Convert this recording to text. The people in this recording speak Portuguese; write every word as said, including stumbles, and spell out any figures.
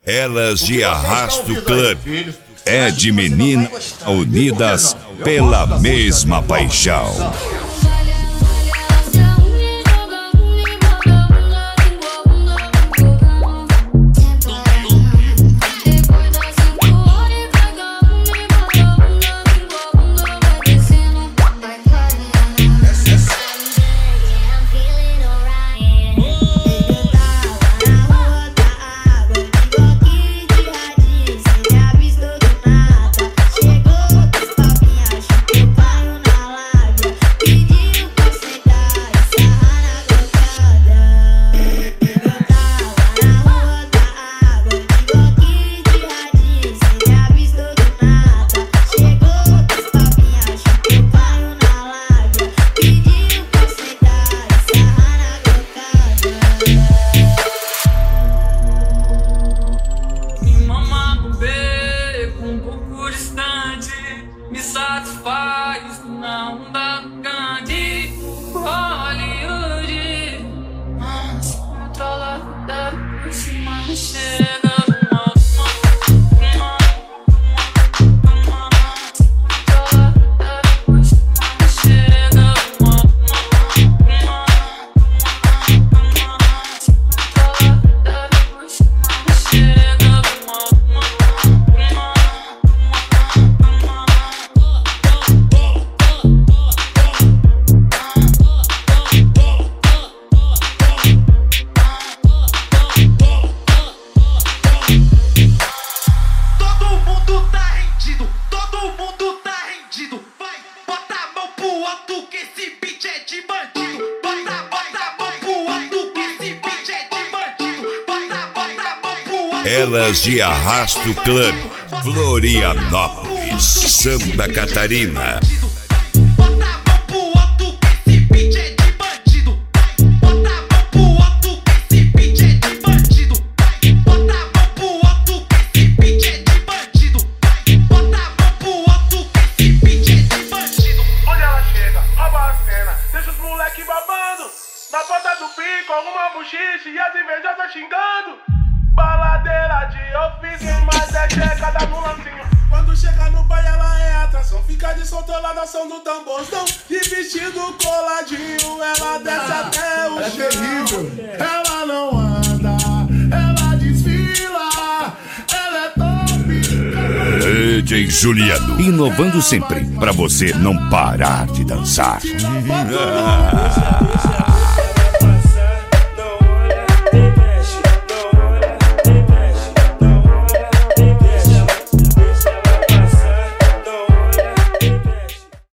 Elas de Arrasto Club. É de meninas unidas pela mesma paixão. Me satisfaz, não dá grande Hollywood. Mas controla da por cima, chega. Elas de Arrasto Club, Florianópolis, Santa Catarina. Na ponta do pico, alguma buchiche e as invejosas xingando. Baladeira de ofício, mas é chegada no lancinho. Quando chega no baile ela é atração. Fica de solteira na ação do tamborzão. De vestido coladinho, ela desce até o é chão. Terrível. Ela não anda, ela desfila. Ela é top. D J Juliano, inovando sempre, pra você não parar de dançar.